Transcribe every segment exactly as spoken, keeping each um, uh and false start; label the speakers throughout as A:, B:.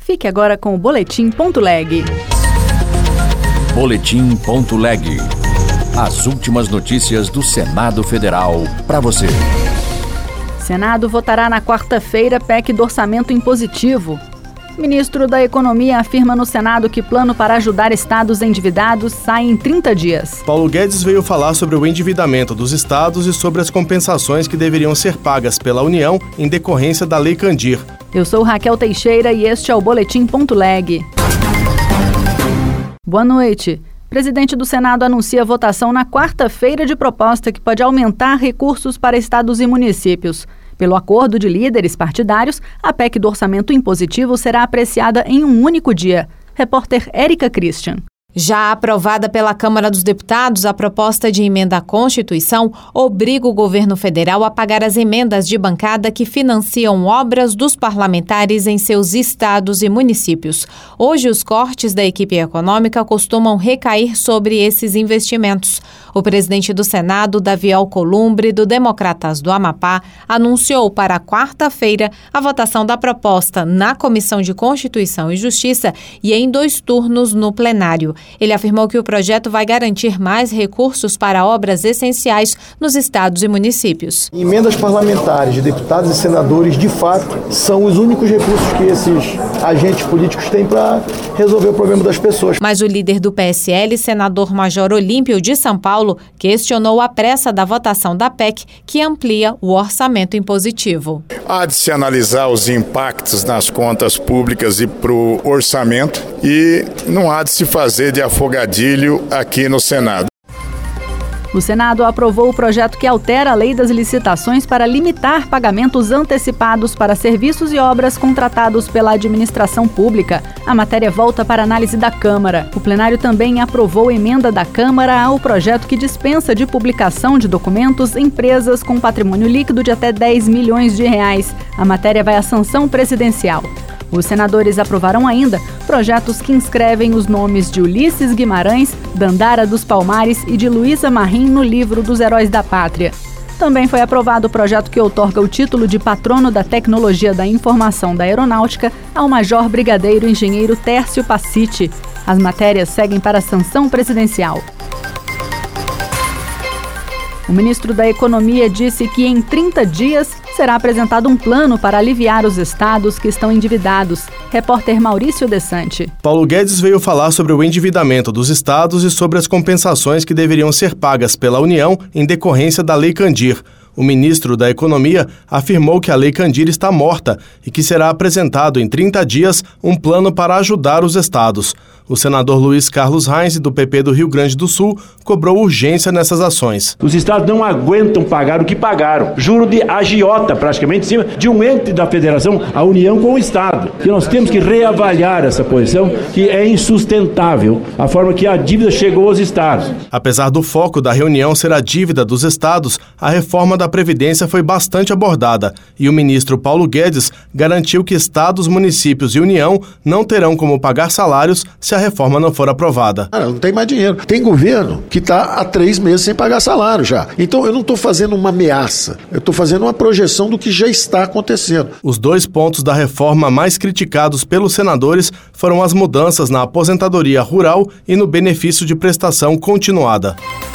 A: Fique agora com o Boletim Ponto Leg.
B: Boletim Ponto Leg. As últimas notícias do Senado Federal para você.
A: Senado votará na quarta-feira P E C do orçamento impositivo. Ministro da Economia afirma no Senado que plano para ajudar estados endividados sai em trinta dias.
C: Paulo Guedes veio falar sobre o endividamento dos estados e sobre as compensações que deveriam ser pagas pela União em decorrência da Lei Candir.
A: Eu sou Raquel Teixeira e este é o Boletim Ponto Leg. Boa noite. Presidente do Senado anuncia votação na quarta-feira de proposta que pode aumentar recursos para estados e municípios. Pelo acordo de líderes partidários, a P E C do orçamento impositivo será apreciada em um único dia. Repórter Érica Christian.
D: Já aprovada pela Câmara dos Deputados, a proposta de emenda à Constituição obriga o governo federal a pagar as emendas de bancada que financiam obras dos parlamentares em seus estados e municípios. Hoje, os cortes da equipe econômica costumam recair sobre esses investimentos. O presidente do Senado, Davi Alcolumbre, do Democratas do Amapá, anunciou para quarta-feira a votação da proposta na Comissão de Constituição e Justiça e em dois turnos no plenário. Ele afirmou que o projeto vai garantir mais recursos para obras essenciais nos estados e municípios.
E: Emendas parlamentares de deputados e senadores, de fato, são os únicos recursos que esses agentes políticos têm para resolver o problema das pessoas.
D: Mas o líder do P S L, senador Major Olímpio de São Paulo, questionou a pressa da votação da P E C, que amplia o orçamento impositivo.
F: Há de se analisar os impactos nas contas públicas e para o orçamento e não há de se fazer de afogadilho aqui no Senado.
A: O Senado aprovou o projeto que altera a lei das licitações para limitar pagamentos antecipados para serviços e obras contratados pela administração pública. A matéria volta para análise da Câmara. O plenário também aprovou emenda da Câmara ao projeto que dispensa de publicação de documentos empresas com patrimônio líquido de até dez milhões de reais. A matéria vai à sanção presidencial. Os senadores aprovaram ainda projetos que inscrevem os nomes de Ulisses Guimarães, Dandara dos Palmares e de Luísa Marim no livro dos Heróis da Pátria. Também foi aprovado o projeto que outorga o título de patrono da tecnologia da informação da aeronáutica ao Major Brigadeiro Engenheiro Tércio Paciti. As matérias seguem para a sanção presidencial. O ministro da Economia disse que em trinta dias será apresentado um plano para aliviar os estados que estão endividados. Repórter Maurício Desante.
C: Paulo Guedes veio falar sobre o endividamento dos estados e sobre as compensações que deveriam ser pagas pela União em decorrência da Lei Candir. O ministro da Economia afirmou que a Lei Candir está morta e que será apresentado em trinta dias um plano para ajudar os estados. O senador Luiz Carlos Reins, do P P do Rio Grande do Sul, cobrou urgência nessas ações.
G: Os estados não aguentam pagar o que pagaram. Juro de agiota, praticamente, em cima de um ente da federação, a União com o Estado. E nós temos que reavaliar essa posição, que é insustentável, a forma que a dívida chegou aos estados.
C: Apesar do foco da reunião ser a dívida dos estados, a reforma da Previdência foi bastante abordada e o ministro Paulo Guedes garantiu que estados, municípios e União não terão como pagar salários se a reforma não for aprovada.
H: Cara, não tem mais dinheiro. Tem governo que está há três meses sem pagar salário já. Então eu não estou fazendo uma ameaça, eu estou fazendo uma projeção do que já está acontecendo.
C: Os dois pontos da reforma mais criticados pelos senadores foram as mudanças na aposentadoria rural e no benefício de prestação continuada.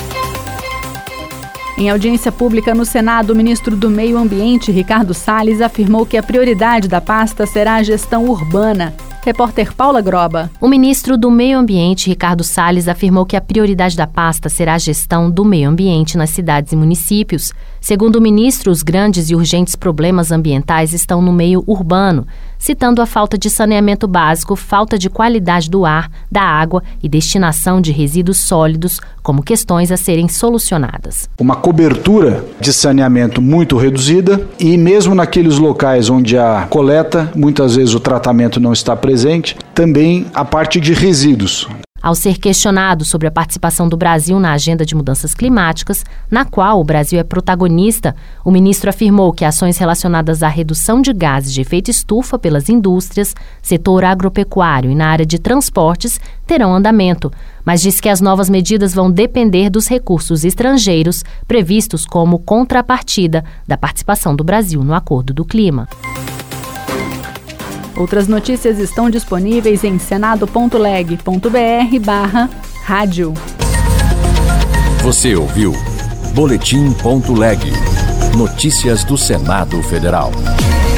A: Em audiência pública no Senado, o ministro do Meio Ambiente, Ricardo Salles, afirmou que a prioridade da pasta será a gestão urbana. Repórter Paula Groba.
I: O ministro do Meio Ambiente, Ricardo Salles, afirmou que a prioridade da pasta será a gestão do meio ambiente nas cidades e municípios. Segundo o ministro, os grandes e urgentes problemas ambientais estão no meio urbano, citando a falta de saneamento básico, falta de qualidade do ar, da água e destinação de resíduos sólidos como questões a serem solucionadas.
J: Uma cobertura de saneamento muito reduzida e mesmo naqueles locais onde a coleta, muitas vezes o tratamento não está presente, também a parte de resíduos.
I: Ao ser questionado sobre a participação do Brasil na agenda de mudanças climáticas, na qual o Brasil é protagonista, o ministro afirmou que ações relacionadas à redução de gases de efeito estufa pelas indústrias, setor agropecuário e na área de transportes terão andamento, mas disse que as novas medidas vão depender dos recursos estrangeiros previstos como contrapartida da participação do Brasil no Acordo do Clima.
A: Outras notícias estão disponíveis em senado ponto leg ponto br barra rádio.
B: Você ouviu Boletim ponto leg. Notícias do Senado Federal.